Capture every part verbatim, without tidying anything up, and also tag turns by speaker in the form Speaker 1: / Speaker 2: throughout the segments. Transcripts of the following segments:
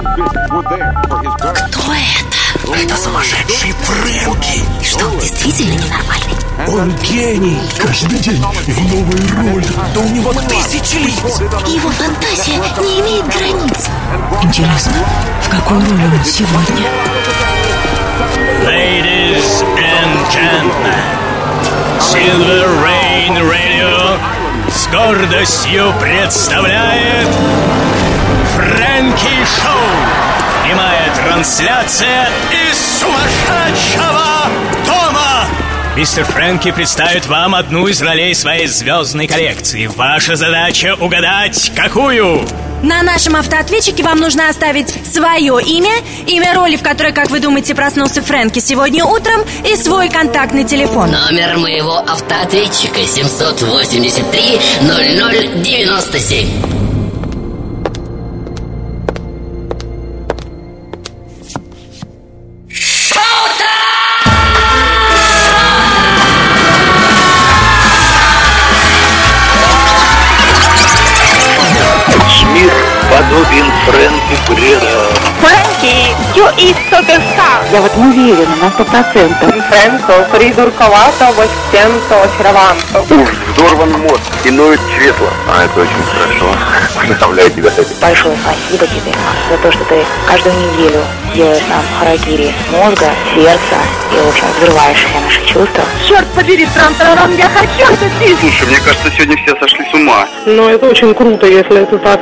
Speaker 1: Кто это?
Speaker 2: Это сумасшедший Фрэнки.
Speaker 1: И что, он действительно ненормальный?
Speaker 2: Он гений. Каждый день в новой роли. Да у него тысячи лиц.
Speaker 1: Его фантазия не имеет границ. Интересно, в какой роли он сегодня?
Speaker 3: Ladies and gentlemen, Silver Rain Radio с гордостью представляет Фрэнки Шоу. Прямая трансляция из сумасшедшего дома. Мистер Фрэнки представит вам одну из ролей своей звездной коллекции. Ваша задача угадать, какую?
Speaker 4: На нашем автоответчике вам нужно оставить свое имя, имя роли, в которой, как вы думаете, проснулся Фрэнки сегодня утром, и свой контактный телефон.
Speaker 5: Номер моего автоответчика семьсот восемьдесят три ноль ноль девяносто семь.
Speaker 6: Подобен Фрэнки Бреда.
Speaker 7: Фрэнки, you is суперстар.
Speaker 8: Я в этом уверена на сто процентов.
Speaker 7: Фрэнко, придурковато, восемьсот очарованто.
Speaker 6: Уж взорван мозг и ноет чресло. А это очень хорошо. Поздравляю тебя с этим.
Speaker 8: Большое спасибо тебе за то, что ты каждую неделю делаешь нам харакири мозга, сердца и, в общем, взрываешь все наши чувства.
Speaker 7: Черт побери, трам-тарарам, я хочу это пить.
Speaker 6: Слушай, мне кажется, сегодня все сошли с ума.
Speaker 7: Но это очень круто, если это так.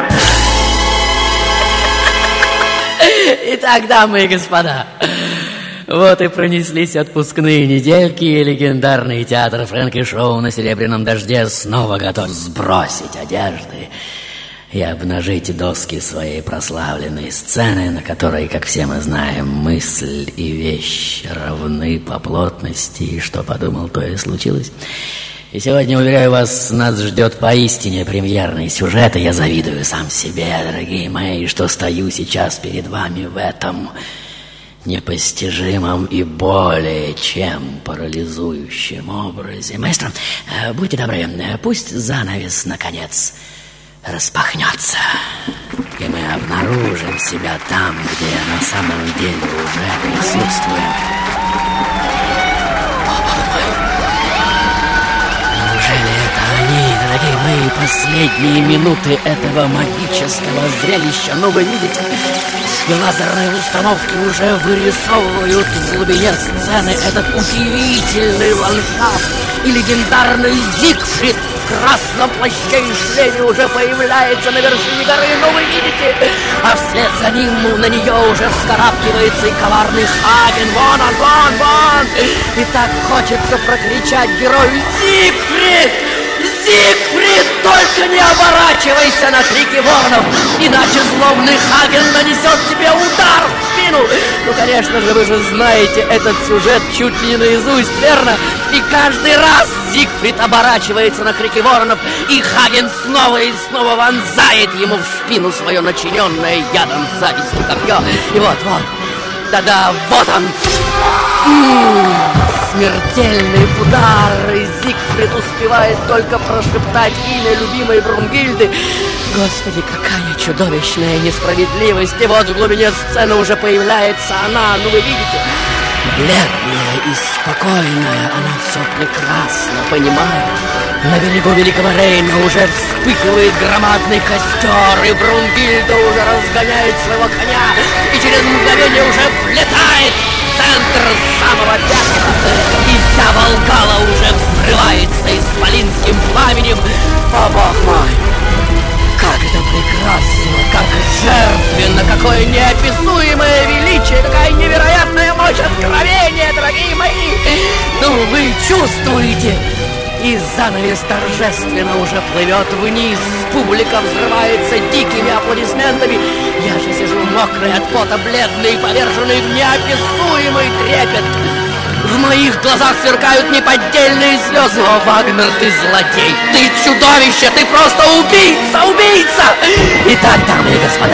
Speaker 5: Итак, дамы и господа, вот и пронеслись отпускные недельки, и легендарный театр Фрэнки Шоу на Серебряном дожде снова готов сбросить одежды и обнажить доски своей прославленной сцены, на которой, как все мы знаем, мысль и вещь равны по плотности, и что подумал, то и случилось. И сегодня, уверяю вас, нас ждет поистине премьерный сюжет, и я завидую сам себе, дорогие мои, что стою сейчас перед вами в этом непостижимом и более чем парализующем образе. Маэстро, будьте добры, пусть занавес, наконец, распахнется, и мы обнаружим себя там, где на самом деле уже присутствуем. Дорогие мои, последние минуты этого магического зрелища. Ну, вы видите, и лазерные установки уже вырисовывают в глубине сцены этот удивительный ландшафт. И легендарный Зигфрид в красном плаще и шлеме уже появляется на вершине горы. Ну, вы видите, а вслед за ним на нее уже вскарабкивается и коварный Хаген. Вон он, вон, вон! И так хочется прокричать герою: Зигфрид! Зигфрид, только не оборачивайся на крики воронов, иначе злобный Хаген нанесет тебе удар в спину. Ну, конечно же, вы же знаете этот сюжет чуть ли не наизусть, верно? И каждый раз Зигфрид оборачивается на крики воронов, и Хаген снова и снова вонзает ему в спину свое начиненное ядом завистью копье. И вот, вот, да-да, вот он! М-м-м. Смертельный удар, и Зигфрид успевает только прошептать имя любимой Брунгильды. Господи, какая чудовищная несправедливость! И вот в глубине сцены уже появляется она, ну вы видите, бледная и спокойная, она все прекрасно понимает. На берегу Великого Рейна уже вспыхивает громадный костер, и Брунгильда уже разгоняет своего коня, и через мгновение уже влетает в центр самого пятого, и вся Волгала уже взрывается исполинским пламенем. О, бог мой! Как это прекрасно, как жертвенно, какое неописуемое величие, какая невероятная мощь откровения, дорогие мои! Ну, вы чувствуете? И занавес торжественно уже плывет вниз, публика взрывается дикими аплодисментами. Я же сижу мокрый от пота, бледный, поверженный в неописуемый трепет. В моих глазах сверкают неподдельные слезы. О, Вагнер, ты злодей, ты чудовище, ты просто убийца, убийца! Итак, дамы и господа,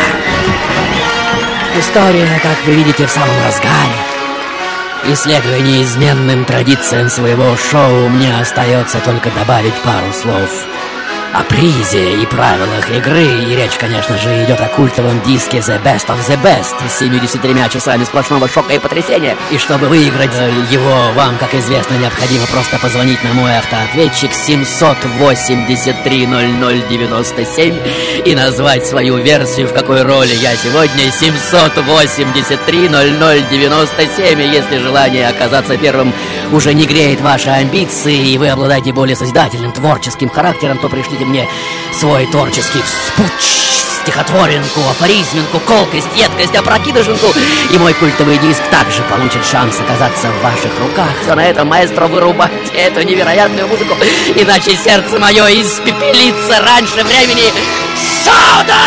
Speaker 5: история, как вы видите, в самом разгаре. И следуя неизменным традициям своего шоу, мне остается только добавить пару слов о призе и правилах игры. И речь, конечно же, идет о культовом диске The Best of the Best с семьюдесятью тремя часами сплошного шока и потрясения. И чтобы выиграть его, вам, как известно, необходимо просто позвонить на мой автоответчик семьсот восемьдесят три ноль ноль девяносто семь и назвать свою версию, в какой роли я сегодня. Семьсот восемьдесят три ноль ноль девяносто семь. И если желание оказаться первым уже не греет ваши амбиции, и вы обладаете более созидательным творческим характером, то пришлите мне свой творческий вспуч, стихотворинку, афоризминку, колкость, едкость, опрокидышинку, и мой культовый диск также получит шанс оказаться в ваших руках. Все на этом, маэстро, вырубайте эту невероятную музыку, иначе сердце мое испепелится раньше времени. Сюда!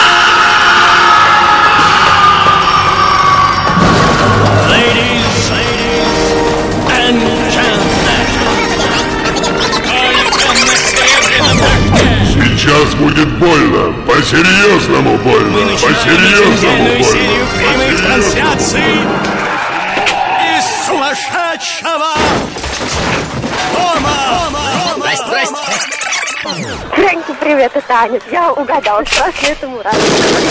Speaker 2: Сейчас будет больно, по-серьезному больно, по-серьезному больно.
Speaker 3: Прямой трансляции из сумасшедшего дома.
Speaker 5: Здрасте, здрасте.
Speaker 7: Фрэнки, привет, это Аня. Я угадала, страшно этому рада.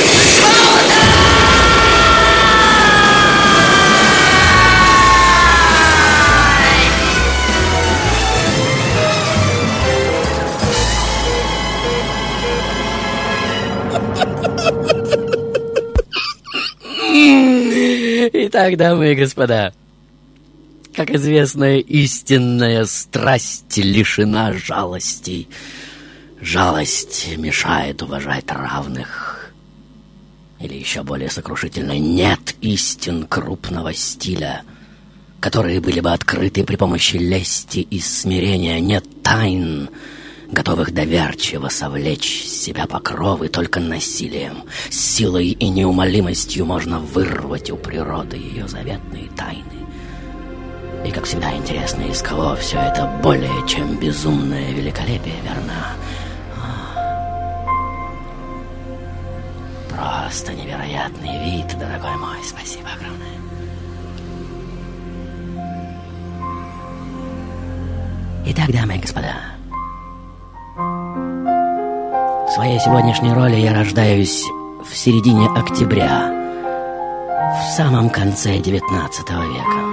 Speaker 5: Итак, дамы и господа, как известно, истинная страсть лишена жалости. Жалость мешает уважать равных. Или еще более сокрушительно, нет истин крупного стиля, которые были бы открыты при помощи лести и смирения. Нет тайн, готовых доверчиво совлечь с себя покровы. Только насилием, силой и неумолимостью можно вырвать у природы ее заветные тайны. И, как всегда, интересно, из кого все это более чем безумное великолепие, верно? Просто невероятный вид, дорогой мой. Спасибо огромное. Итак, дамы и господа, в своей сегодняшней роли я рождаюсь в середине октября, в самом конце девятнадцатого века.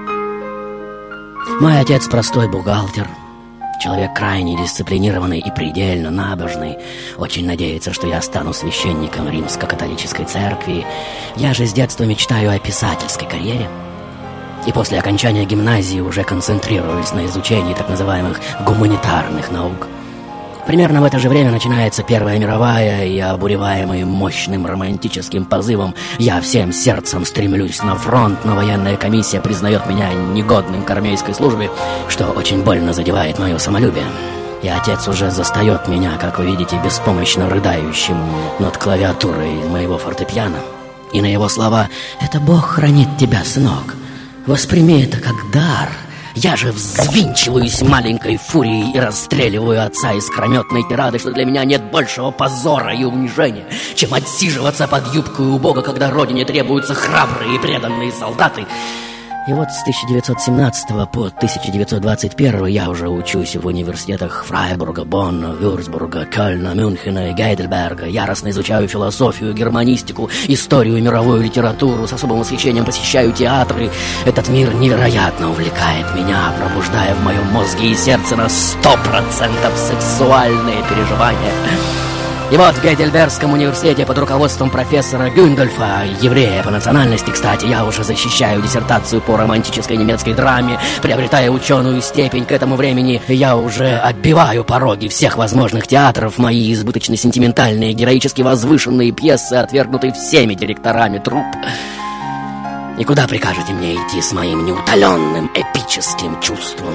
Speaker 5: Мой отец простой бухгалтер, человек крайне дисциплинированный и предельно набожный, очень надеется, что я стану священником римско-католической церкви. Я же с детства мечтаю о писательской карьере. И после окончания гимназии уже концентрируюсь на изучении так называемых гуманитарных наук. Примерно в это же время начинается Первая мировая, и, обуреваемый мощным романтическим позывом, я всем сердцем стремлюсь на фронт, но военная комиссия признает меня негодным к армейской службе, что очень больно задевает мое самолюбие. И отец уже застает меня, как вы видите, беспомощно рыдающим над клавиатурой моего фортепиано. И на его слова «Это Бог хранит тебя, сынок. Восприми это как дар». Я же взвинчиваюсь маленькой фурией и расстреливаю отца искрометной тирады, что для меня нет большего позора и унижения, чем отсиживаться под юбкой у Бога, когда родине требуются храбрые и преданные солдаты. И вот с тысяча девятьсот семнадцатого по тысяча девятьсот двадцать первый я уже учусь в университетах Фрайбурга, Бонна, Вюрцбурга, Кёльна, Мюнхена и Гейдельберга. Яростно изучаю философию, германистику, историю и мировую литературу. С особым восхищением посещаю театры. Этот мир невероятно увлекает меня, пробуждая в моем мозге и сердце на сто процентов сексуальные переживания. И вот в Гейдельбергском университете под руководством профессора Гюндольфа, еврея по национальности, кстати, я уже защищаю диссертацию по романтической немецкой драме, приобретая ученую степень. К этому времени я уже оббиваю пороги всех возможных театров. Мои избыточно сентиментальные, героически возвышенные пьесы отвергнуты всеми директорами труп. И куда прикажете мне идти с моим неутоленным эпическим чувством?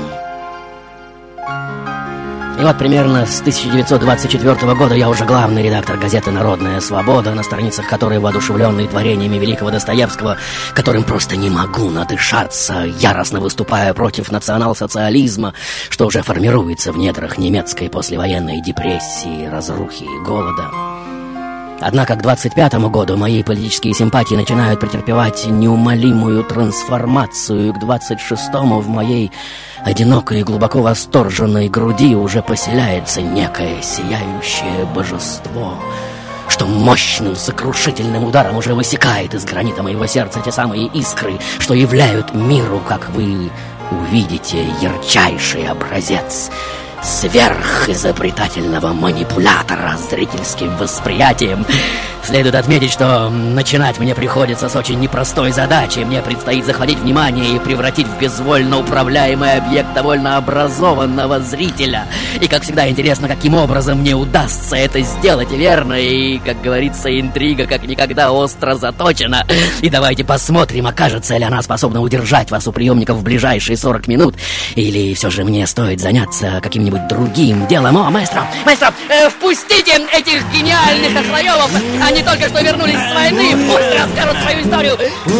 Speaker 5: И вот примерно с тысяча девятьсот двадцать четвёртого года я уже главный редактор газеты «Народная свобода», на страницах которой, воодушевленные творениями великого Достоевского, которым просто не могу надышаться, яростно выступая против национал-социализма, что уже формируется в недрах немецкой послевоенной депрессии, разрухи и голода. Однако к двадцать пятому году мои политические симпатии начинают претерпевать неумолимую трансформацию. К двадцать шестому в моей одинокой и глубоко восторженной груди уже поселяется некое сияющее божество, что мощным сокрушительным ударом уже высекает из гранита моего сердца те самые искры, что являют миру, как вы увидите, ярчайший образец сверхизобретательного манипулятора зрительским восприятием. Следует отметить, что начинать мне приходится с очень непростой задачей. Мне предстоит захватить внимание и превратить в безвольно управляемый объект довольно образованного зрителя. И, как всегда, интересно, каким образом мне удастся это сделать, верно? И, как говорится, интрига как никогда остро заточена. И давайте посмотрим, окажется ли она способна удержать вас у приемников в ближайшие сорок минут. Или все же мне стоит заняться каким-нибудь другим делом. О, маэстро, маэстро, э, впустите этих гениальных охлоёвов. Они только что вернулись с войны. Пусть расскажут свою историю.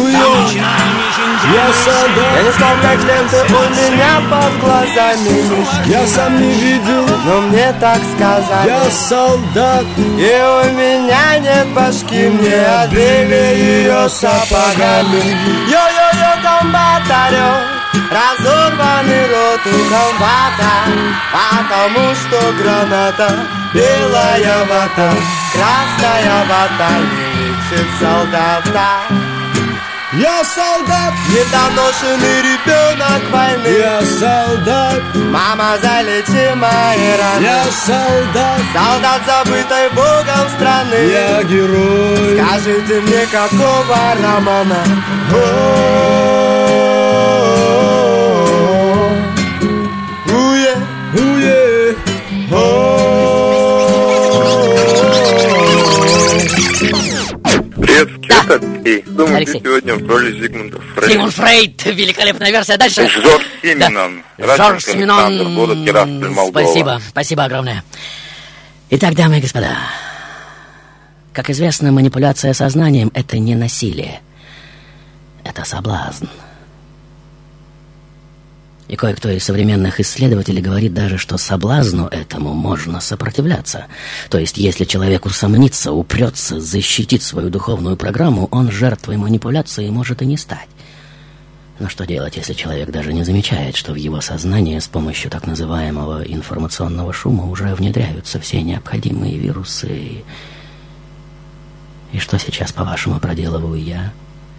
Speaker 9: Я солдат. Я не знал, как ленты у меня под глазами. Я сам не видел, но мне так сказали. Я солдат. И у меня нет башки. Мне отбили ее сапогами. Йо-йо-йо, комбатарё. Разорванный рот у комбата, потому что граната, белая вата, красная вата, не лечит солдата. Я солдат, недоношенный ребенок войны. Я солдат, мама, залечи мои раны. Я солдат, солдат, забытой Богом страны. Я герой, скажите мне, какого романа?
Speaker 6: Привет, это Алексей. Думаю,
Speaker 5: Алексей.
Speaker 6: ты сегодня в роли Зигмунда Фрейда.
Speaker 5: Зигмунд Фрейд, великолепная версия. Дальше.
Speaker 6: Жорж Симонон.
Speaker 5: Да. Жорж Симонон. Спасибо, спасибо огромное. Итак, дамы и господа, как известно, манипуляция сознанием — это не насилие. Это соблазн. И кое-кто из современных исследователей говорит даже, что соблазну этому можно сопротивляться. То есть, если человек усомнится, упрется, защитит свою духовную программу, он жертвой манипуляции может и не стать. Но что делать, если человек даже не замечает, что в его сознание с помощью так называемого информационного шума уже внедряются все необходимые вирусы? И что сейчас, по-вашему, проделываю я?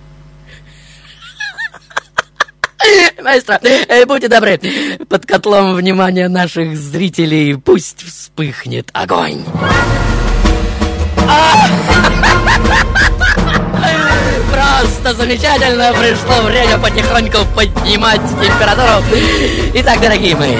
Speaker 5: Маэстро, будьте добры, под котлом внимания наших зрителей пусть вспыхнет огонь. Просто замечательно, пришло время потихоньку поднимать температуру. Итак, дорогие мои,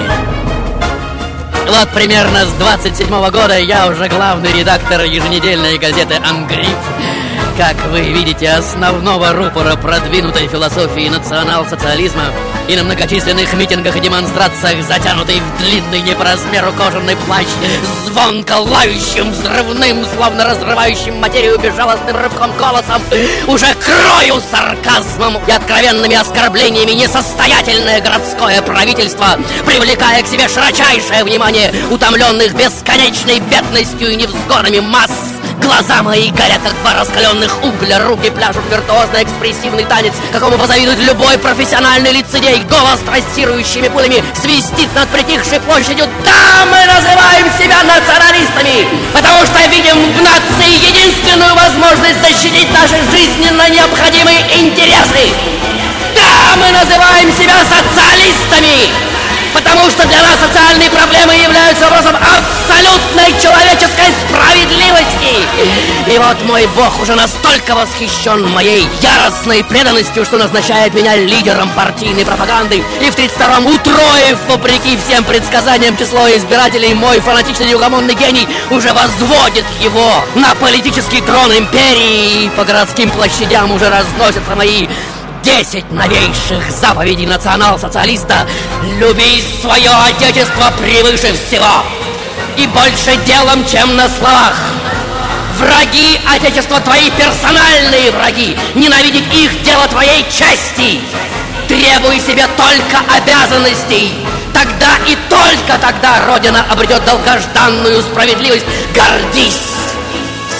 Speaker 5: вот примерно с двадцать седьмого года я уже главный редактор еженедельной газеты «Ангриф». Как вы видите, основного рупора продвинутой философии национал-социализма и на многочисленных митингах и демонстрациях, затянутый в длинный не по размеру кожаный плащ, звонко лающим, взрывным, словно разрывающим материю безжалостным рывком голосом, уже крою сарказмом и откровенными оскорблениями несостоятельное городское правительство, привлекая к себе широчайшее внимание утомленных бесконечной бедностью и невзгодами масс. Глаза мои горят, как два раскаленных угля, руки пляшут виртуозно-экспрессивный танец, какому позавидует любой профессиональный лицедей. Голос трассирующими пулями свистит над притихшей площадью. Да, мы называем себя националистами, потому что видим в нации единственную возможность защитить наши жизненно необходимые интересы. Да, мы называем себя социалистами, потому что для нас социальные проблемы являются вопросом абсолютной человеческой справедливости. И вот мой бог уже настолько восхищен моей яростной преданностью, что назначает меня лидером партийной пропаганды. И в тридцать втором, утроив, вопреки всем предсказаниям, число избирателей, мой фанатичный неугомонный гений уже возводит его на политический трон империи. И по городским площадям уже разносятся мои десять новейших заповедей национал-социалиста. Люби свое отечество превыше всего и больше делом, чем на словах. Враги отечества твои персональные враги. Ненавидеть их дело твоей чести. Требуй себе только обязанностей. Тогда и только тогда Родина обретет долгожданную справедливость. Гордись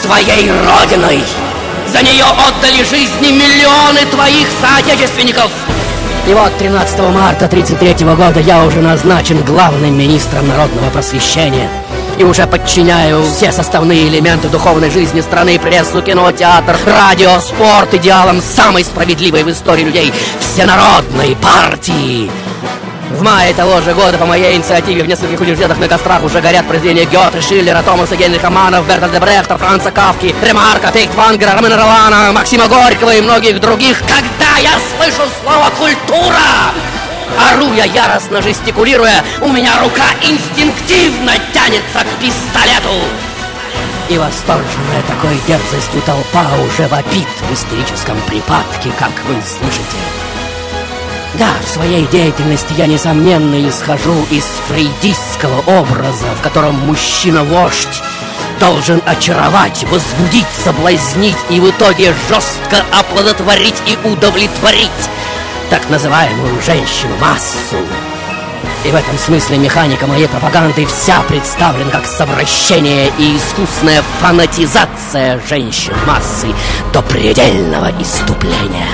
Speaker 5: своей родиной. За нее отдали жизни миллионы твоих соотечественников. И вот тринадцатого марта тридцать третьего года я уже назначен главным министром народного просвещения. И уже подчиняю все составные элементы духовной жизни страны: прессу, кино, театр, радио, спорт идеалам самой справедливой в истории людей всенародной партии. В мае того же года по моей инициативе в нескольких университетах на кострах уже горят произведения Гёте, Шиллера, Томаса Генриха Манна, Бертольда Брехта, Франца Кафки, Ремарка, Фейхтвангера, Ромена Ролана, Максима Горького и многих других. Когда я слышу слово «культура», ору я, яростно жестикулируя, у меня рука инстинктивно тянется к пистолету. И восторженная такой дерзостью толпа уже вопит в истерическом припадке, как вы слышите. Да, в своей деятельности я, несомненно, исхожу из фрейдистского образа, в котором мужчина-вождь должен очаровать, возбудить, соблазнить и в итоге жестко оплодотворить и удовлетворить так называемую женщину-массу. И в этом смысле механика моей пропаганды вся представлена как совращение и искусная фанатизация женщин-массы до предельного исступления.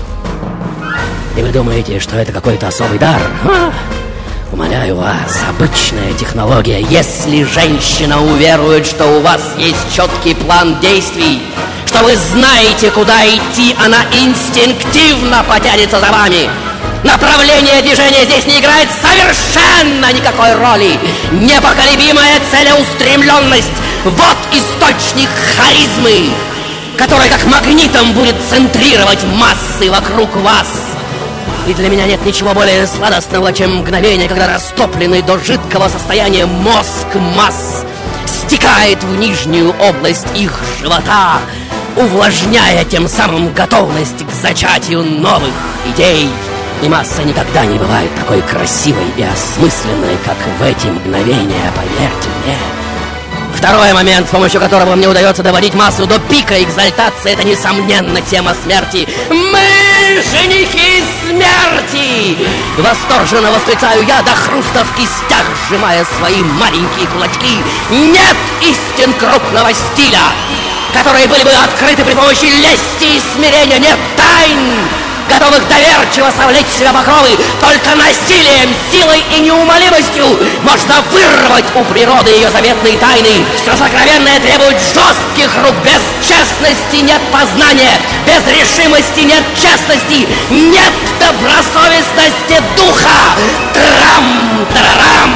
Speaker 5: И вы думаете, что это какой-то особый дар? А? Умоляю вас, обычная технология. Если женщина уверует, что у вас есть четкий план действий, что вы знаете, куда идти, она инстинктивно потянется за вами. Направление движения здесь не играет совершенно никакой роли. Непоколебимая целеустремленность – вот источник харизмы, который как магнитом будет центрировать массы вокруг вас. И для меня нет ничего более сладостного, чем мгновение, когда растопленный до жидкого состояния мозг масс стекает в нижнюю область их живота, увлажняя тем самым готовность к зачатию новых идей. И масса никогда не бывает такой красивой и осмысленной, как в эти мгновения, поверьте мне. Второй момент, с помощью которого мне удается доводить массу до пика экзальтации, это, несомненно, тема смерти. Мы женихи смерти! Восторженно восклицаю я, до хруста в кистях, сжимая свои маленькие кулачки. Нет истин крупного стиля, которые были бы открыты при помощи лести и смирения. Нет тайн, готовых доверчиво совлечь в себя покровы. Только насилием, силой и неумолимостью можно вырвать у природы ее заветные тайны. Все сокровенное требует жестких рук. Без честности нет познания, без решимости нет честности, нет добросовестности духа. Трам-тарарам!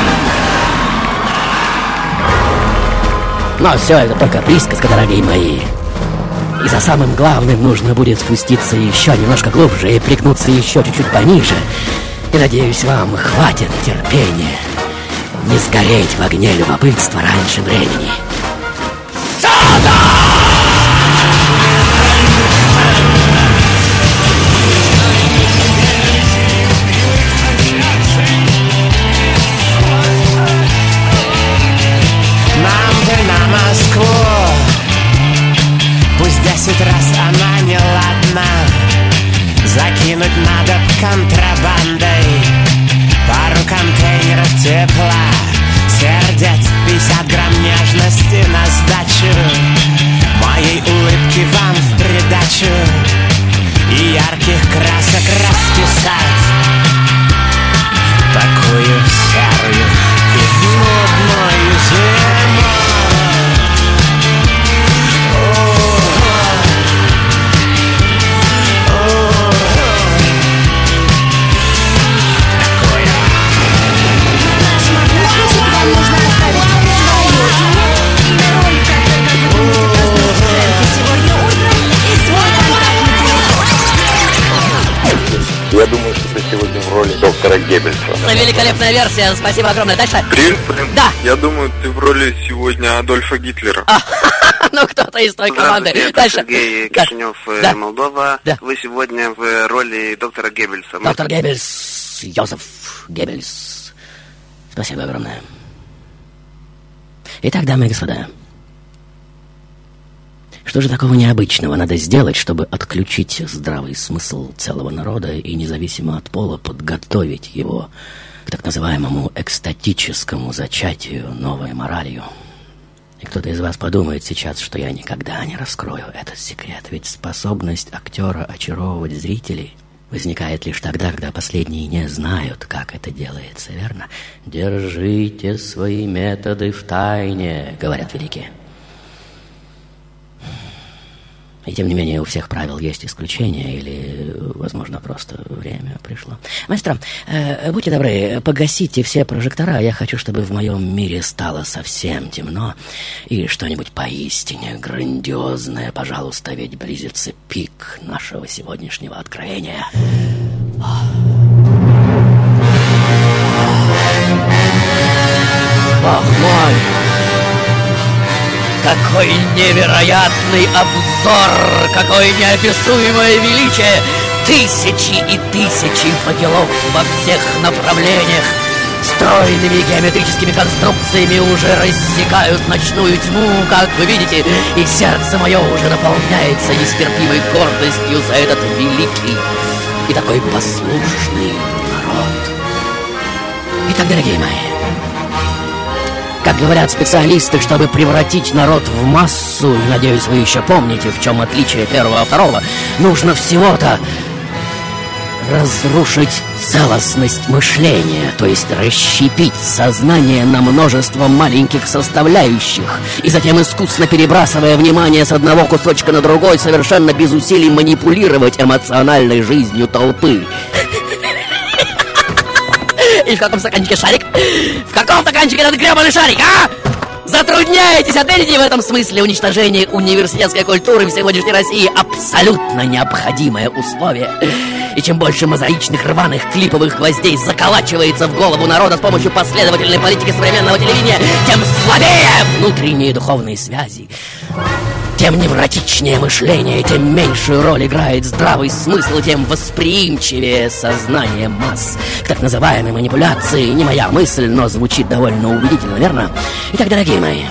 Speaker 5: Но все это только присказка, дорогие мои. И за самым главным нужно будет спуститься еще немножко глубже и пригнуться еще чуть-чуть пониже. И, надеюсь, вам хватит терпения не сгореть в огне любопытства раньше времени. Сюда!
Speaker 10: Нам бы на Москву, пусть десять раз она не ладна. Закинуть надо контрабандой пару контейнеров тепла, сердец, пятьдесят грамм нежности на сдачу, моей улыбки вам в придачу и ярких красок расписать такую серую и нудную зиму.
Speaker 6: Я думаю, что ты сегодня в роли доктора Геббельса.
Speaker 5: Великолепная версия, спасибо огромное. Дальше.
Speaker 11: Привет, блин.
Speaker 5: Да.
Speaker 11: Я думаю, ты в роли сегодня Адольфа Гитлера.
Speaker 5: А, ну, кто-то из той команды.
Speaker 12: Дальше. Сергей Кишинев,
Speaker 5: да.
Speaker 12: Молдова.
Speaker 5: Да.
Speaker 12: Вы сегодня в роли доктора Геббельса.
Speaker 5: Доктор Геббельс, Йозеф Геббельс. Спасибо огромное. Итак, дамы и господа, что же такого необычного надо сделать, чтобы отключить здравый смысл целого народа и, независимо от пола, подготовить его к так называемому экстатическому зачатию новой моралью? И кто-то из вас подумает сейчас, что я никогда не раскрою этот секрет. Ведь способность актера очаровывать зрителей возникает лишь тогда, когда последние не знают, как это делается, верно? «Держите свои методы в тайне», говорят великие. И тем не менее у всех правил есть исключения, или, возможно, просто время пришло. Маэстро, э, будьте добры, погасите все прожектора. Я хочу, чтобы в моем мире стало совсем темно. И что-нибудь поистине грандиозное, пожалуйста, ведь близится пик нашего сегодняшнего откровения. Бог мой! Какой невероятный обзор! Какое неописуемое величие! Тысячи и тысячи факелов во всех направлениях стройными геометрическими конструкциями уже рассекают ночную тьму, как вы видите, и сердце мое уже наполняется нестерпимой гордостью за этот великий и такой послушный народ. Итак, дорогие мои, как говорят специалисты, чтобы превратить народ в массу, и, надеюсь, вы еще помните, в чем отличие первого от второго, нужно всего-то разрушить целостность мышления, то есть расщепить сознание на множество маленьких составляющих, и затем, искусно перебрасывая внимание с одного кусочка на другой, совершенно без усилий манипулировать эмоциональной жизнью толпы. И в каком стаканчике шарик? В каком стаканчике этот гребаный шарик, а? Затрудняетесь, ответите, в этом смысле уничтожение университетской культуры в сегодняшней России абсолютно необходимое условие. И чем больше мозаичных, рваных, клиповых гвоздей заколачивается в голову народа с помощью последовательной политики современного телевидения, тем слабее внутренние духовные связи, тем невротичнее мышление, тем меньшую роль играет здравый смысл, тем восприимчивее сознание масс к так называемой манипуляции. Не моя мысль, но звучит довольно убедительно, верно? Итак, дорогие мои,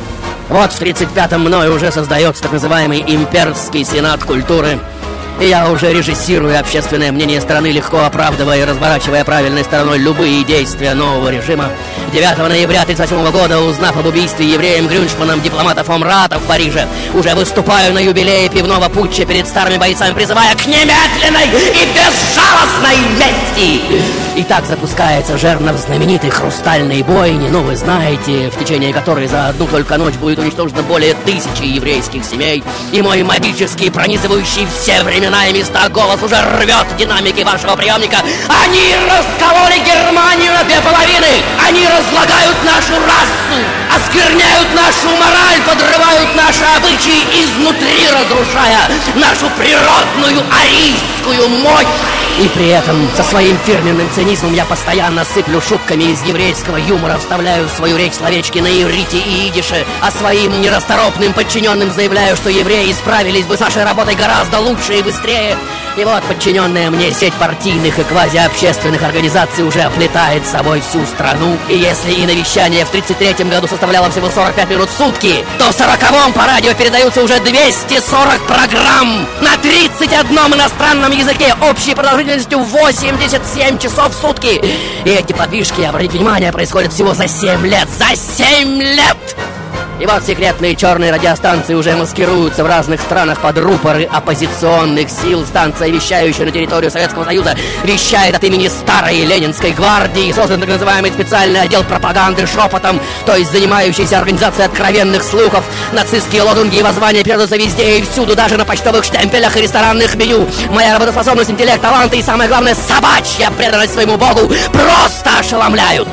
Speaker 5: вот в тридцать пятом мной уже создается так называемый имперский сенат культуры. И я уже режиссирую общественное мнение страны, легко оправдывая и разворачивая правильной стороной любые действия нового режима. девятого ноября тысяча девятьсот тридцать восьмого года, узнав об убийстве евреем Грюншманом дипломата фон Рата в Париже, уже выступаю на юбилее пивного путча перед старыми бойцами, призывая к немедленной и безжалостной мести. И так запускается жернов знаменитой хрустальной бойни, ну вы знаете, в течение которой за одну только ночь будет уничтожено более тысячи еврейских семей. И мой магический, пронизывающий все времена и места голос уже рвет динамики вашего приемника. Они раскололи Германию на две половины! Они разлагают нашу расу, оскверняют нашу мораль, подрывают наши обычаи, изнутри разрушая нашу природную арийскую мощь. И при этом со своим фирменным цинизмом я постоянно сыплю шутками из еврейского юмора, вставляю в свою речь словечки на иврите и идише, а своим нерасторопным подчиненным заявляю, что евреи справились бы с нашей работой гораздо лучше и быстрее. И вот подчиненная мне сеть партийных и квазиобщественных организаций уже оплетает собой всю страну. И если и навещание в тридцать третьем году составляло всего сорок пять минут в сутки, то в сороковом по радио передаются уже двести сорок программ на тридцать одном иностранном языке общей продолжительностью восемьдесят семь часов в сутки. И эти подвижки, обратите внимание, происходят всего за семь лет. За семь лет! И вот секретные черные радиостанции уже маскируются в разных странах под рупоры оппозиционных сил. Станция, вещающая на территорию Советского Союза, вещает от имени старой Ленинской гвардии. Создан так называемый специальный отдел пропаганды шепотом, то есть занимающийся организацией откровенных слухов. Нацистские лозунги и воззвания передаются везде и всюду, даже на почтовых штемпелях и ресторанных меню. Моя работоспособность, интеллект, таланты и, самое главное, собачья преданность своему богу просто ошеломляют.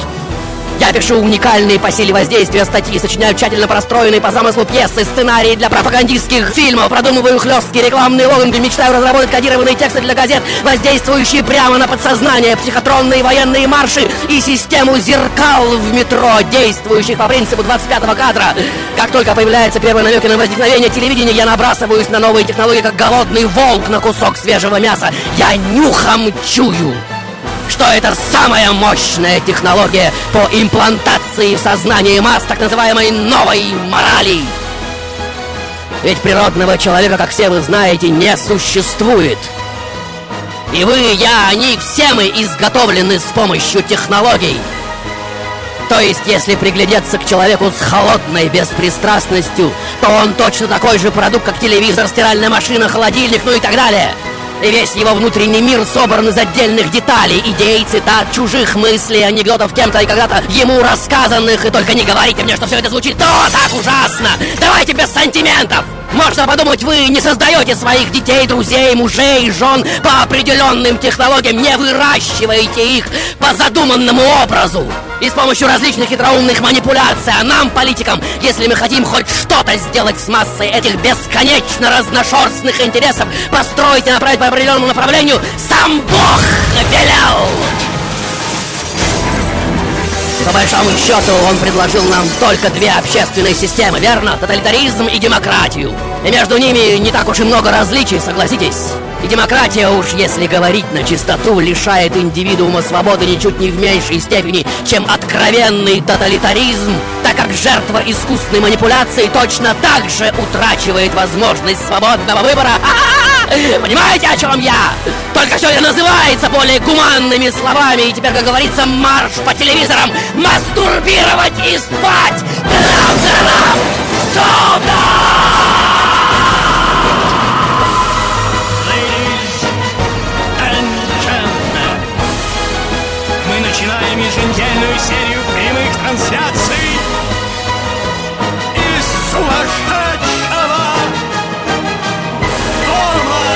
Speaker 5: Я пишу уникальные по силе воздействия статьи, сочиняю тщательно простроенные по замыслу пьесы, сценарии для пропагандистских фильмов, продумываю хлесткие рекламные лозунги, мечтаю разработать кодированные тексты для газет, воздействующие прямо на подсознание, психотронные военные марши и систему зеркал в метро, действующих по принципу двадцать пятого кадра. Как только появляются первые намеки на возникновение телевидения, я набрасываюсь на новые технологии, как голодный волк на кусок свежего мяса. Я нюхом чую, что это самая мощная технология по имплантации в сознании масс так называемой новой морали. Ведь природного человека, как все вы знаете, не существует. И вы, я, они, все мы изготовлены с помощью технологий. То есть, если приглядеться к человеку с холодной беспристрастностью, то он точно такой же продукт, как телевизор, стиральная машина, холодильник, ну и так далее. И весь его внутренний мир собран из отдельных деталей, идей, цитат, чужих мыслей, анекдотов кем-то и когда-то ему рассказанных. И только не говорите мне, что все это звучит о, так ужасно! Давайте без сантиментов! Можно подумать, вы не создаете своих детей, друзей, мужей, жен по определенным технологиям, не выращиваете их по задуманному образу. И с помощью различных хитроумных манипуляций, а нам, политикам, если мы хотим хоть что-то сделать с массой этих бесконечно разношерстных интересов, построить и направить по определенному направлению, сам Бог велел. По большому счету, он предложил нам только две общественные системы, верно? Тоталитаризм и демократию. И между ними не так уж и много различий, согласитесь. И демократия уж, если говорить на чистоту, лишает индивидуума свободы ничуть не в меньшей степени, чем откровенный тоталитаризм, так как жертва искусственной манипуляции точно так же утрачивает возможность свободного выбора. Понимаете, о чем я? Только все это называется более гуманными словами. И теперь, как говорится, марш по телевизорам, мастурбировать и спать! Трав-трав! Сюда!
Speaker 3: Мы начинаем еженедельную серию прямых трансляций из сумасшедшего дома.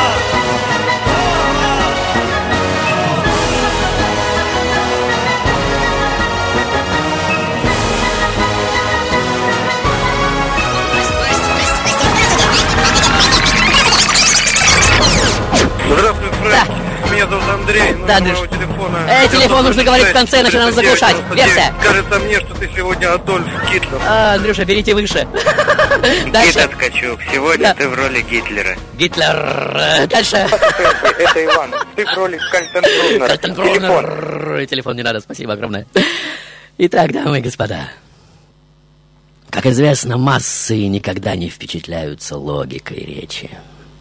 Speaker 11: Здравствуй, Фрэнк. Меня зовут Андрей.
Speaker 5: Да, Андрюш.
Speaker 11: Телефона.
Speaker 5: Э, телефон нужно говорить в конце, иначе надо заглушать. Версия.
Speaker 11: Кажется мне, что ты сегодня Адольф Гитлер.
Speaker 5: А, Андрюша, берите выше.
Speaker 12: Никита Ткачук, сегодня ты в роли Гитлера.
Speaker 5: Гитлер. Дальше.
Speaker 11: Это Иван. Ты в роли Кальтенбруннера.
Speaker 5: Телефон. Телефон не надо, спасибо огромное. Итак, дамы и господа. Как известно, массы никогда не впечатляются логикой речи,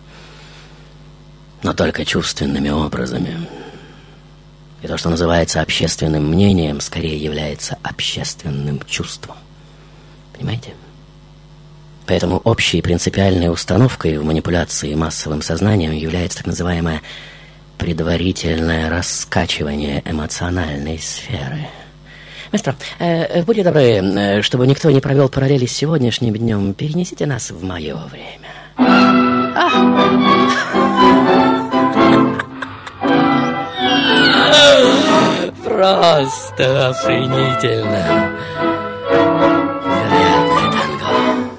Speaker 5: но только чувственными образами. И то, что называется общественным мнением, скорее является общественным чувством. Понимаете? Поэтому общей принципиальной установкой в манипуляции массовым сознанием является так называемое предварительное раскачивание эмоциональной сферы. Маэстро, э, будьте добры, э, чтобы никто не провел параллели с сегодняшним днем, перенесите нас в мое время. А! Просто охренительно. Вероятное танго.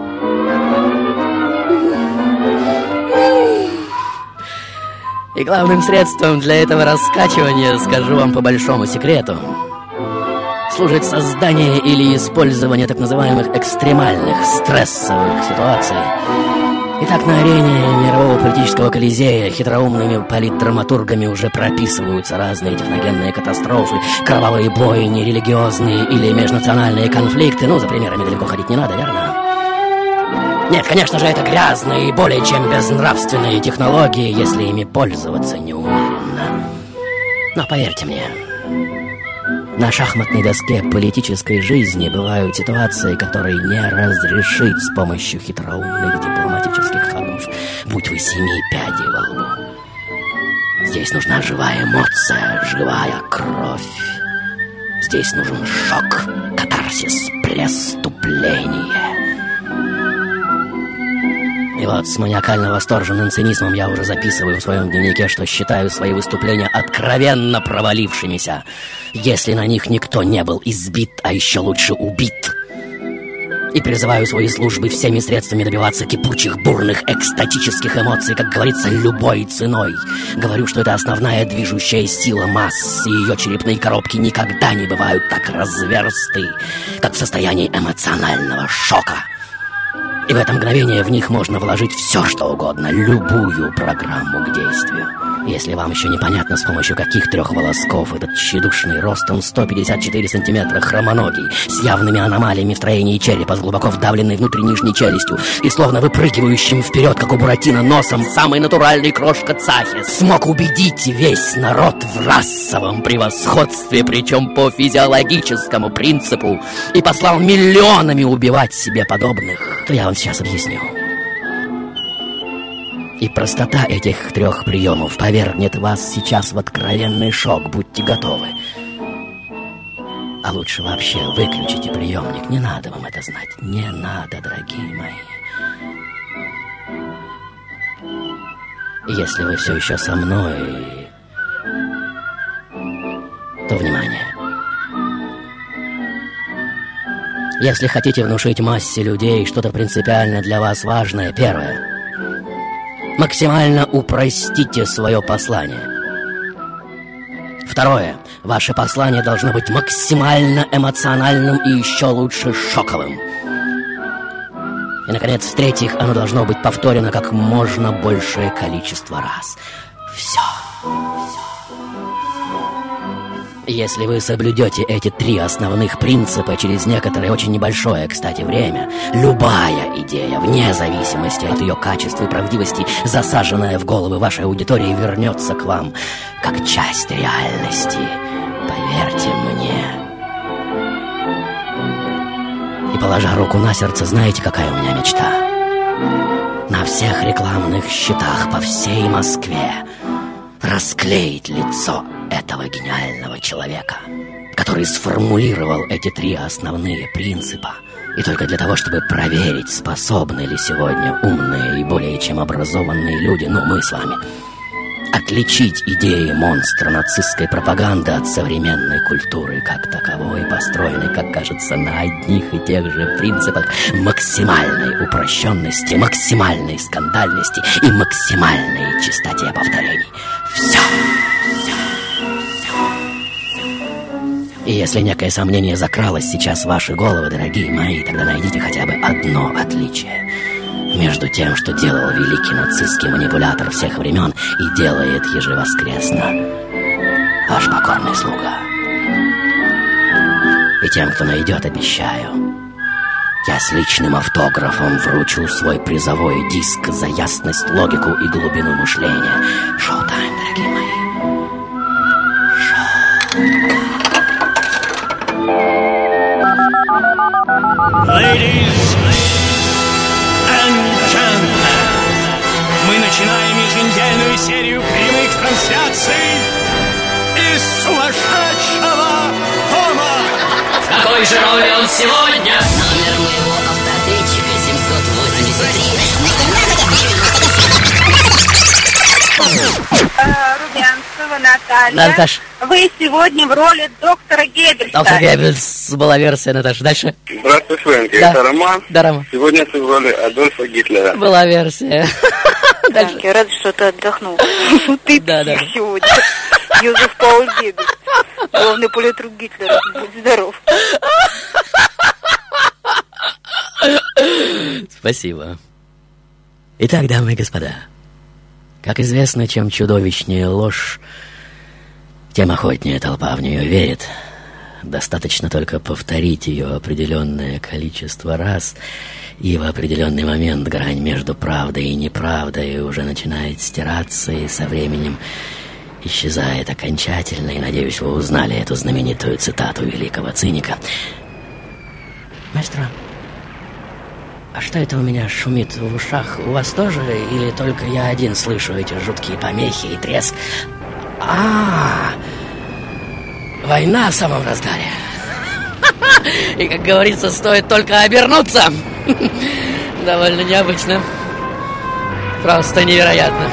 Speaker 5: И главным средством для этого раскачивания, скажу вам по большому секрету, служит создание или использование так называемых экстремальных стрессовых ситуаций. Итак, на арене мирового политического колизея хитроумными политдраматургами уже прописываются разные техногенные катастрофы, кровавые бойни, религиозные или межнациональные конфликты. Ну, за примерами далеко ходить не надо, верно? Нет, конечно же, это грязные и более чем безнравственные технологии, если ими пользоваться неумеренно. Но поверьте мне, на шахматной доске политической жизни бывают ситуации, которые не разрешить с помощью хитроумных дипломатических ходов, будь вы семи пядей во лбу. Здесь нужна живая эмоция, живая кровь. Здесь нужен шок, катарсис, преступление. И вот с маниакально-восторженным цинизмом я уже записываю в своем дневнике, что считаю свои выступления откровенно провалившимися, если на них никто не был избит, а еще лучше убит. И призываю свои службы всеми средствами добиваться кипучих, бурных, экстатических эмоций, как говорится, любой ценой. Говорю, что это основная движущая сила масс, и ее черепные коробки никогда не бывают так разверсты, как в состоянии эмоционального шока. И в это мгновение в них можно вложить все, что угодно, любую программу к действию. Если вам еще непонятно, с помощью каких трех волосков этот тщедушный, ростом сто пятьдесят четыре сантиметра, хромоногий, с явными аномалиями в строении черепа, с глубоко вдавленной внутрь нижней челюстью и словно выпрыгивающим вперед, как у Буратино, носом, самый натуральный крошка Цахи смог убедить весь народ в расовом превосходстве, причем по физиологическому принципу, и послал миллионами убивать себе подобных, то я вам сейчас объясню. И простота этих трех приемов повергнет вас сейчас в откровенный шок, будьте готовы. А лучше вообще выключите приемник, не надо вам это знать, не надо, дорогие мои. Если вы все еще со мной, то внимание. Если хотите внушить массе людей что-то принципиально для вас важное, первое — максимально упростите свое послание. Второе. Ваше послание должно быть максимально эмоциональным и еще лучше шоковым. И, наконец, в-третьих, оно должно быть повторено как можно большее количество раз. Все. Если вы соблюдете эти три основных принципа через некоторое очень небольшое, кстати, время, любая идея, вне зависимости от ее качества и правдивости, засаженная в головы вашей аудитории, вернется к вам как часть реальности. Поверьте мне. И, положа руку на сердце, знаете, какая у меня мечта? На всех рекламных щитах по всей Москве расклеить лицо этого гениального человека, который сформулировал эти три основные принципа. И только для того, чтобы проверить, способны ли сегодня умные и более чем образованные люди, ну мы с вами, отличить идеи монстра нацистской пропаганды от современной культуры как таковой, построенной, как кажется, на одних и тех же принципах максимальной упрощенности, максимальной скандальности и максимальной чистоте повторений. Все! И если некое сомнение закралось сейчас в ваши головы, дорогие мои, тогда найдите хотя бы одно отличие между тем, что делал великий нацистский манипулятор всех времен и делает ежевоскресно ваш покорный слуга. И тем, кто найдет, обещаю, я с личным автографом вручу свой призовой диск за ясность, логику и глубину мышления. Шоу-тайм, дорогие мои.
Speaker 3: Ladies and gentlemen, мы начинаем еженедельную серию прямых трансляций из сумасшедшего дома.
Speaker 5: В какой же роли он сегодня?
Speaker 13: Номер моего автоответчика семьсот восемьдесят три. Румянцева Наталья.
Speaker 5: Наташ.
Speaker 13: Вы сегодня в роли доктора Геббельса.
Speaker 5: Доктор Геббельс была версия, Наташа. Дальше.
Speaker 6: Здравствуй, Фрэнки.
Speaker 5: Да.
Speaker 6: Это Роман.
Speaker 5: Да, Роман.
Speaker 6: Сегодня ты в роли Адольфа Гитлера.
Speaker 5: Была версия.
Speaker 8: Фрэнки, я рада, что ты отдохнул. Ты
Speaker 5: да, да.
Speaker 8: сегодня. Йозеф Пауль Геббельс. Главный политрук Гитлера. Будь здоров.
Speaker 5: Спасибо. Итак, дамы и господа, как известно, чем чудовищнее ложь, тем охотнее толпа в нее верит. Достаточно только повторить ее определенное количество раз, и в определенный момент грань между правдой и неправдой уже начинает стираться, и со временем исчезает окончательно. И, надеюсь, вы узнали эту знаменитую цитату великого циника. Маэстро, а что это у меня шумит в ушах? У вас тоже? Или только я один слышу эти жуткие помехи и треск? А, война в самом разгаре. И, как говорится, стоит только обернуться. Довольно необычно. Просто невероятно.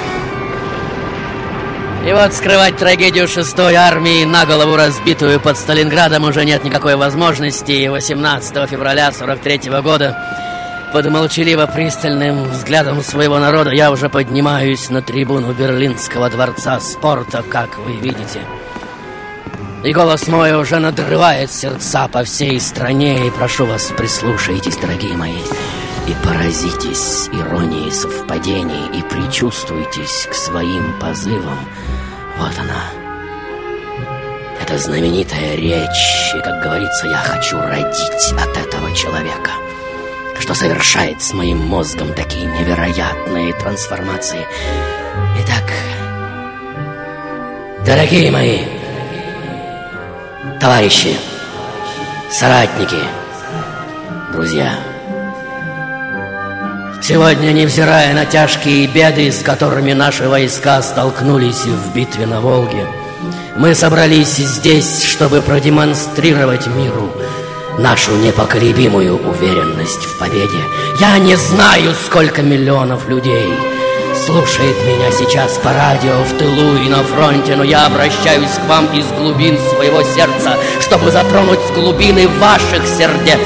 Speaker 5: И вот скрывать трагедию шестой армии, на голову разбитую под Сталинградом, уже нет никакой возможности. И восемнадцатого февраля сорок третьего года под молчаливо-пристальным взглядом своего народа я уже поднимаюсь на трибуну Берлинского дворца спорта, как вы видите. И голос мой уже надрывает сердца по всей стране. И прошу вас, прислушайтесь, дорогие мои. и поразитесь иронии совпадений и причувствуйтесь к своим позывам. Вот она, это знаменитая речь. И, как говорится, я хочу родить от этого человека, что совершает с моим мозгом такие невероятные трансформации. Итак, дорогие мои товарищи, соратники, друзья, сегодня, невзирая на тяжкие беды, с которыми наши войска столкнулись в битве на Волге, мы собрались здесь, чтобы продемонстрировать миру нашу непоколебимую уверенность в победе. Я не знаю, сколько миллионов людей слушает меня сейчас по радио в тылу и на фронте, но я обращаюсь к вам из глубин своего сердца, чтобы затронуть глубины ваших сердец.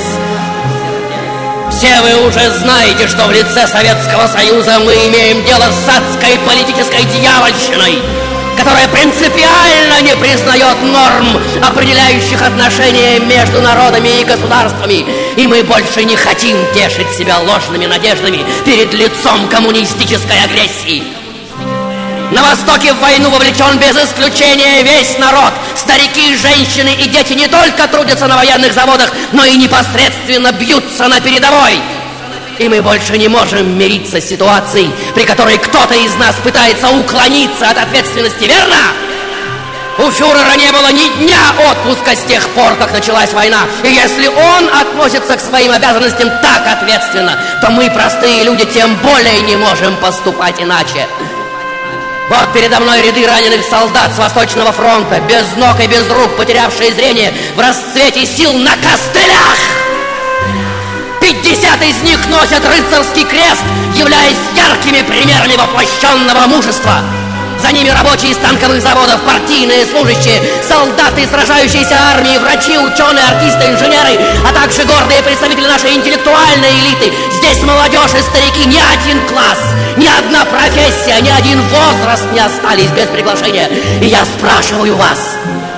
Speaker 5: Все вы уже знаете, что в лице Советского Союза мы имеем дело с адской политической дьявольщиной, которая принципиально не признает норм, определяющих отношения между народами и государствами. И мы больше не хотим тешить себя ложными надеждами перед лицом коммунистической агрессии. На Востоке в войну вовлечен без исключения весь народ. Старики, женщины и дети не только трудятся на военных заводах, но и непосредственно бьются на передовой. И мы больше не можем мириться с ситуацией, при которой кто-то из нас пытается уклониться от ответственности, верно? У фюрера не было ни дня отпуска с тех пор, как началась война. И если он относится к своим обязанностям так ответственно, то мы, простые люди, тем более не можем поступать иначе. Вот передо мной ряды раненых солдат с Восточного фронта, без ног и без рук, потерявшие зрение, в расцвете сил на костылях. Пятьдесят из них носят рыцарский крест, являясь яркими примерами воплощенного мужества. За ними рабочие из танковых заводов, партийные служащие, солдаты сражающейся армии, врачи, ученые, артисты, инженеры, а также гордые представители нашей интеллектуальной элиты. Здесь молодежь и старики, ни один класс, ни одна профессия, ни один возраст не остались без приглашения. И я спрашиваю вас,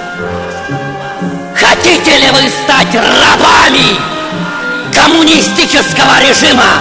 Speaker 5: хотите ли вы стать рабами коммунистического режима?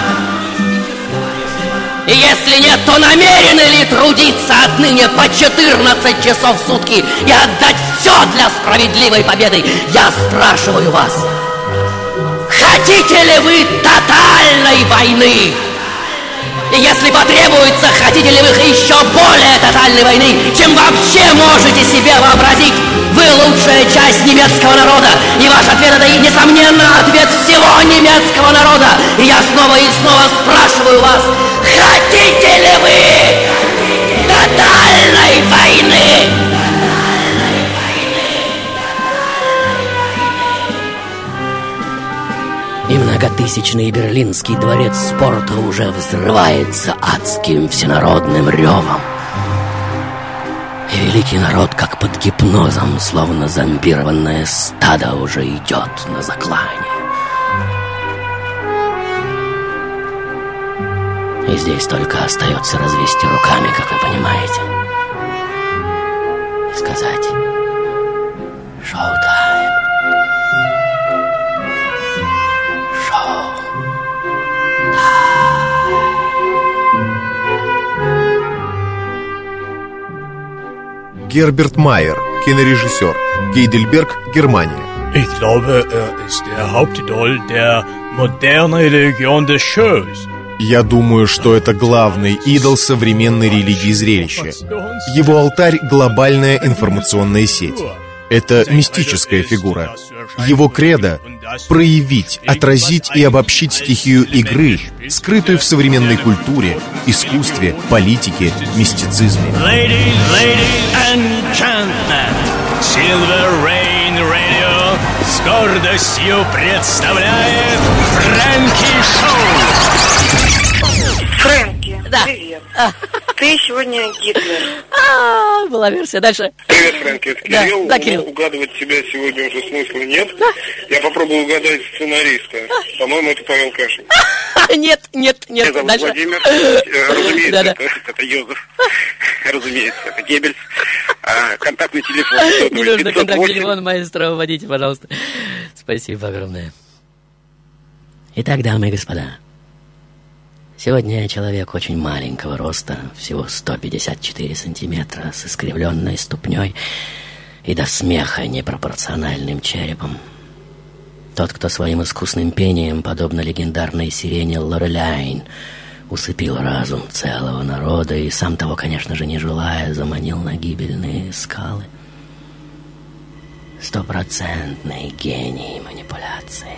Speaker 5: И если нет, то намерены ли трудиться отныне по четырнадцать часов в сутки и отдать все для справедливой победы? Я спрашиваю вас, хотите ли вы тотальной войны? И если потребуется, хотите ли вы еще более тотальной войны, чем вообще можете себе вообразить? Вы лучшая часть немецкого народа, и ваш ответ — это, несомненно, ответ всего немецкого народа. И я снова и снова спрашиваю вас, хотите ли вы тотальной войны? И многотысячный Берлинский дворец спорта уже взрывается адским всенародным ревом. И великий народ, как под гипнозом, словно зомбированное стадо, уже идет на заклание. И здесь только остается развести руками, как вы понимаете, и сказать: «Шоу-тайм! Шоу-тайм!»
Speaker 14: Герберт Майер, кинорежиссер, Гейдельберг, Германия.
Speaker 3: Ich glaube, er ist der Hauptidol der modernen Religion des Shows.
Speaker 14: Я думаю, что это главный идол современной религии зрелища. Его алтарь — глобальная информационная сеть. Это мистическая фигура. Его кредо — проявить, отразить и обобщить стихию игры, скрытую в современной культуре, искусстве, политике, мистицизме.
Speaker 3: Ladies, ladies and gentlemen, Silver Rain Radio с гордостью представляет Фрэнки Шоу.
Speaker 7: Фрэнки,
Speaker 5: да.
Speaker 7: Привет. А. Ты сегодня Гитлер.
Speaker 5: А, была версия. Дальше.
Speaker 11: Привет, Фрэнки, это Кирилл.
Speaker 5: Да, да, Кирилл.
Speaker 11: Ну, угадывать тебя сегодня уже смысла нет. Я попробую угадать сценариста. По-моему, это Павел Кашин.
Speaker 5: Нет, нет, нет.
Speaker 11: Меня зовут
Speaker 5: Дальше.
Speaker 11: Владимир. Разумеется,
Speaker 5: Да, да.
Speaker 11: это, это Йозеф. Разумеется, это Геббельс. А, контактный телефон.
Speaker 5: Не нужно контактный телефон, маэстро, вводите, пожалуйста. Спасибо огромное. Итак, дамы и господа, Сегодня я человек очень маленького роста, всего сто пятьдесят четыре сантиметра, с искривленной ступней и до смеха непропорциональным черепом. Тот, кто своим искусным пением, подобно легендарной сирене Лореляйн, усыпил разум целого народа и, сам того, конечно же, не желая, заманил на гибельные скалы. Стопроцентный гений манипуляции,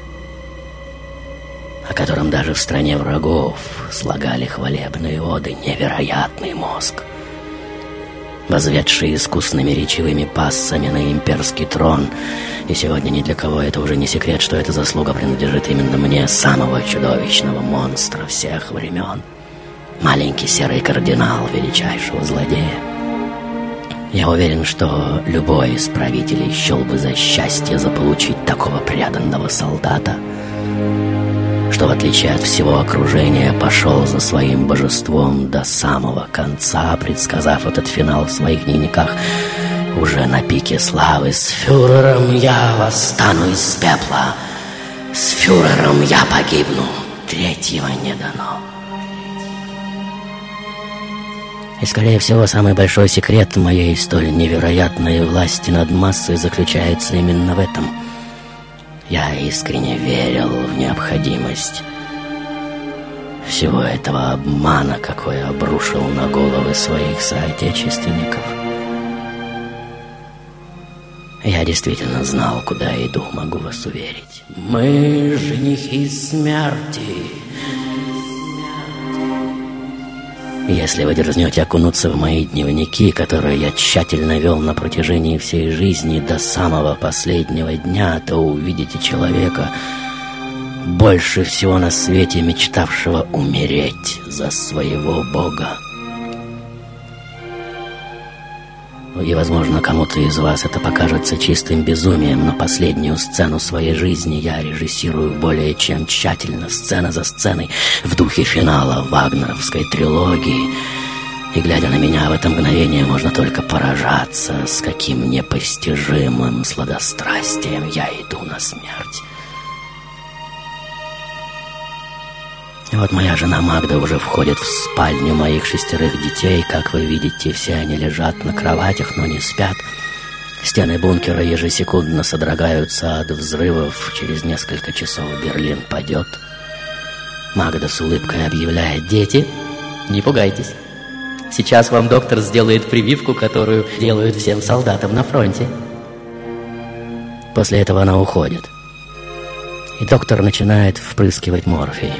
Speaker 5: о котором даже в стране врагов слагали хвалебные оды, невероятный мозг, возведший искусными речевыми пассами на имперский трон. И сегодня ни для кого это уже не секрет, что эта заслуга принадлежит именно мне, самого чудовищного монстра всех времен. Маленький серый кардинал величайшего злодея. Я уверен, что любой из правителей счел бы за счастье заполучить такого преданного солдата, что, в отличие от всего окружения, пошел за своим божеством до самого конца, предсказав этот финал в своих дневниках уже на пике славы. С фюрером я восстану из пепла, с фюрером я погибну, третьего не дано. И, скорее всего, самый большой секрет моей столь невероятной власти над массой заключается именно в этом. Я искренне верил в необходимость всего этого обмана, какой обрушил на головы своих соотечественников. Я действительно знал, куда иду, могу вас уверить. Мы женихи смерти. Если вы дерзнете окунуться в мои дневники, которые я тщательно вел на протяжении всей жизни до самого последнего дня, то увидите человека, больше всего на свете мечтавшего умереть за своего Бога. И, возможно, кому-то из вас это покажется чистым безумием, но последнюю сцену своей жизни я режиссирую более чем тщательно, сцена за сценой, в духе финала вагнеровской трилогии. И, глядя на меня в это мгновение, можно только поражаться, с каким непостижимым сладострастием я иду на смерть. И вот моя жена Магда уже входит в спальню моих шестерых детей. Как вы видите, все они лежат на кроватях, но не спят. Стены бункера ежесекундно содрогаются от взрывов. Через несколько часов Берлин падет. Магда с улыбкой объявляет: «Дети, не пугайтесь. Сейчас вам доктор сделает прививку, которую делают всем солдатам на фронте». После этого она уходит. И доктор начинает впрыскивать морфий.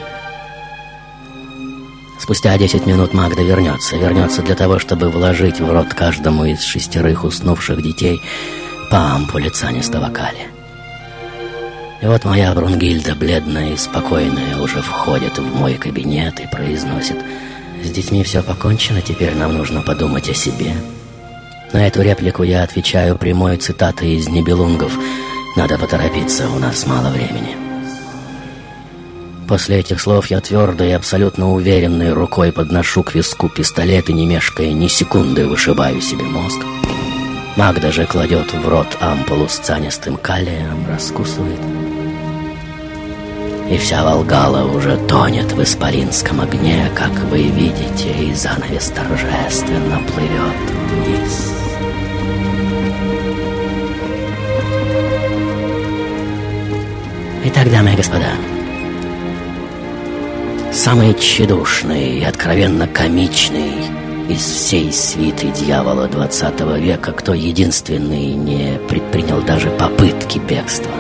Speaker 5: Спустя десять минут Магда вернется. Вернется для того, чтобы вложить в рот каждому из шестерых уснувших детей по ампуле цианистого калия. И вот моя Брунгильда, бледная и спокойная, уже входит в мой кабинет и произносит: «С детьми все покончено, теперь нам нужно подумать о себе». На эту реплику я отвечаю прямой цитатой из «Нибелунгов»: «Надо поторопиться, у нас мало времени». После этих слов я твердо и абсолютно уверенной рукой подношу к виску пистолет и, не мешкая ни секунды, вышибаю себе мозг. Магда же кладет в рот ампулу с цианистым калием, раскусывает. И вся Волгала уже тонет в исполинском огне, как вы видите, и занавес торжественно плывет вниз. Итак, дамы и господа, самый тщедушный и откровенно комичный из всей свиты дьявола двадцатого века, кто единственный не предпринял даже попытки бегства,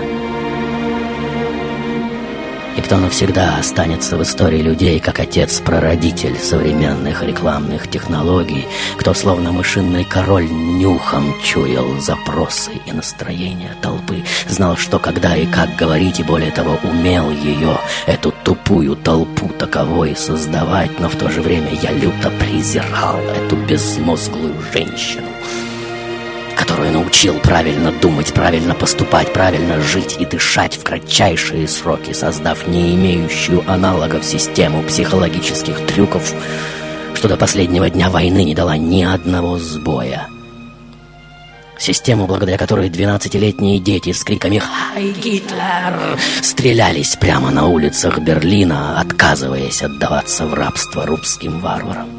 Speaker 5: и кто навсегда останется в истории людей как отец-прародитель современных рекламных технологий, кто словно мышиный король нюхом чуял запросы и настроения толпы, знал, что когда и как говорить, и более того, умел ее, эту тупую толпу, таковой создавать, но в то же время я люто презирал эту безмозглую женщину, которую научил правильно думать, правильно поступать, правильно жить и дышать в кратчайшие сроки, создав не имеющую аналогов систему психологических трюков, что до последнего дня войны не дала ни одного сбоя. Систему, благодаря которой двенадцатилетние дети с криками «Хай, Гитлер!» стрелялись прямо на улицах Берлина, отказываясь отдаваться в рабство русским варварам.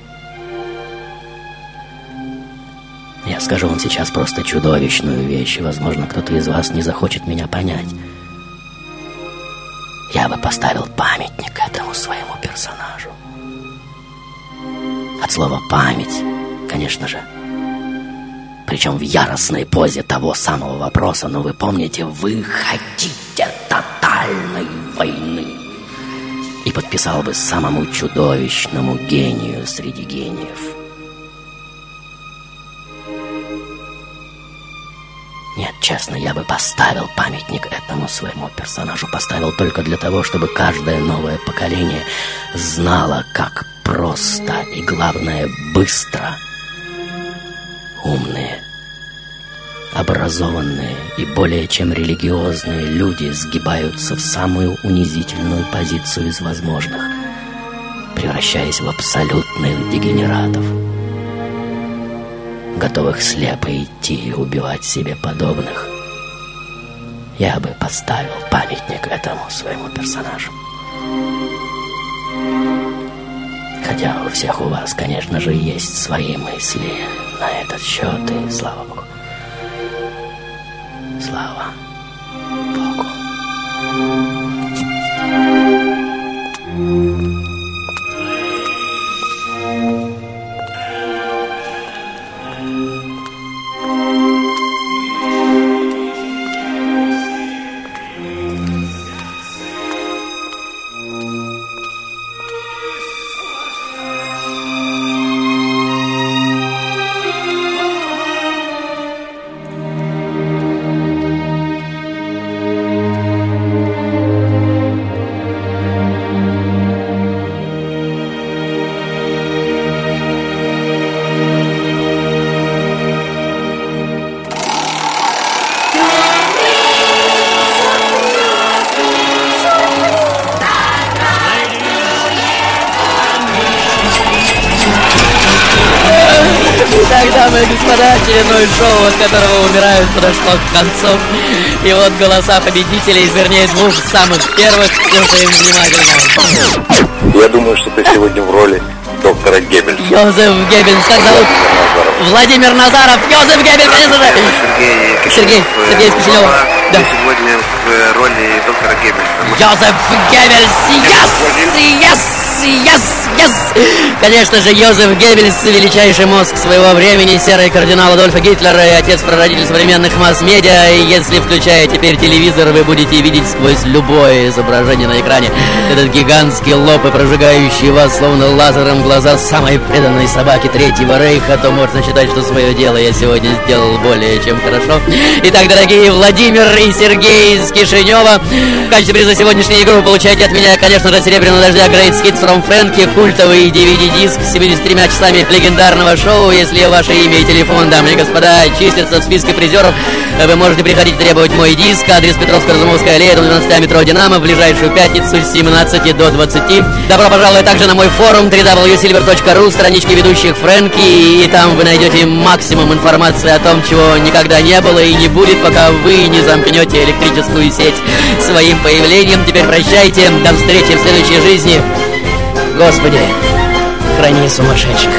Speaker 5: Я скажу вам сейчас просто чудовищную вещь, и, возможно, кто-то из вас не захочет меня понять. Я бы поставил памятник этому своему персонажу. От слова «память», конечно же. Причем в яростной позе того самого вопроса: но вы помните, вы хотите тотальной войны. И подписал бы самому чудовищному гению среди гениев. Нет, честно, я бы поставил памятник этому своему персонажу. Поставил только для того, чтобы каждое новое поколение знало, как просто и, главное, быстро умные, образованные и более чем религиозные люди сгибаются в самую унизительную позицию из возможных, превращаясь в абсолютных дегенератов, готовых слепо идти и убивать себе подобных. Я бы поставил памятник этому своему персонажу. Хотя у всех у вас, конечно же, есть свои мысли на этот счет, и слава Богу. Слава Богу. Дамы и господа, очередное шоу, от которого умирают, подошло к концу. И вот голоса победителей, вернее, двух самых первых, слушаем внимательно.
Speaker 6: Я думаю, что ты сегодня в роли доктора Геббельса.
Speaker 5: Йозеф Геббельс, как зовут? Владимир Назаров. Йозеф Геббельс, конечно же.
Speaker 12: Сергей
Speaker 5: Сергей, Сергей из Кишинева.
Speaker 12: Да. Сегодня в роли доктора Геббельса.
Speaker 5: Йозеф Геббельс, yes, yes, yes, yes. Конечно же, Йозеф Геббельс, величайший мозг своего времени, серый кардинал Адольфа Гитлера и отец-прародитель современных масс-медиа. И если, включая теперь телевизор, вы будете видеть сквозь любое изображение на экране этот гигантский лоб и прожигающий вас словно лазером глаза самой преданной собаки Третьего Рейха, то можно считать, что свое дело я сегодня сделал более чем хорошо. Итак, дорогие Владимир и Сергей из Кишинева, в качестве приза сегодняшней игры вы получаете от меня, конечно же, серебряного дождя Great Hits from Frankie, культовый ди ви ди-диск с семьюдесятью тремя часами легендарного шоу. Если ваше имя и телефон, дамы и господа, числятся в списке призеров, вы можете приходить требовать мой диск. Адрес Петровско-Разумовская аллея, дом двенадцать, метро Динамо, в ближайшую пятницу с семнадцати до двадцати. Добро пожаловать также на мой форум дабл ю дабл ю дабл ю точка сильвер точка ру, странички ведущих Фрэнки, и там вы найдете максимум информации о том, чего никогда не было и не будет, пока вы не замкнете электрическую сеть своим появлением. Теперь прощайте, до встречи в следующей жизни. Господи, храни сумасшедших.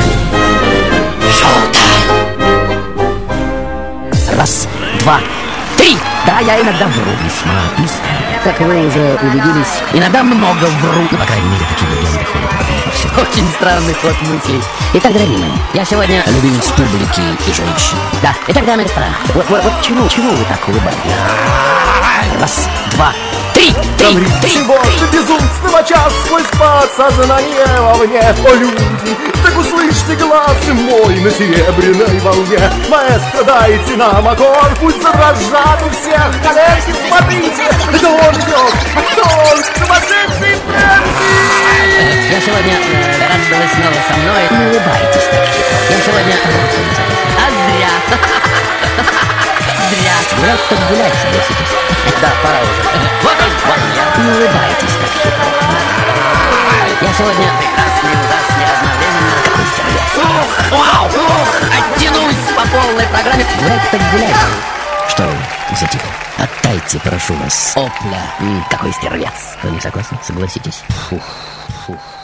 Speaker 5: Шоу-тайм. Раз, два, три. Да, я иногда вру весьма искренне. Как вы уже убедились, иногда много вру. Ну, по крайней мере, такие легенды ходят обо мне повсюду. Очень странный ход мыслей. Итак, дорогие мои, я сегодня любимец публики и женщин. Да, итак, дамы и господа, вот, вот, вот чему, чему вы так улыбаетесь? Раз, два, три, три, три,
Speaker 9: чего ты безумством, а час сквозь подсознание во мне. О, люди, так услышьте глаз мой на серебряной волне. Маэстро, дайте нам аккорд, пусть задрожат у всех коллеги. Смотрите, это он идет, а кто он? Сумасшедший Фрэнки!
Speaker 5: Я сегодня э, рад, что вы снова со мной. Не улыбайтесь так хитро. Я сегодня... А зря. Зря. Просто гулять согласитесь. Да, пора уже. Вот он, вот я. Не улыбайтесь так хитро. Я сегодня прекрасный, ужасный, одновременно. Какой стервец. Ух, вау, ух, оттянусь по полной программе. гулять так гулять. Что вы затихли? Оттайте, прошу вас. Опля. М, какой стервец. Вы не согласны? Согласитесь. Фух, фух.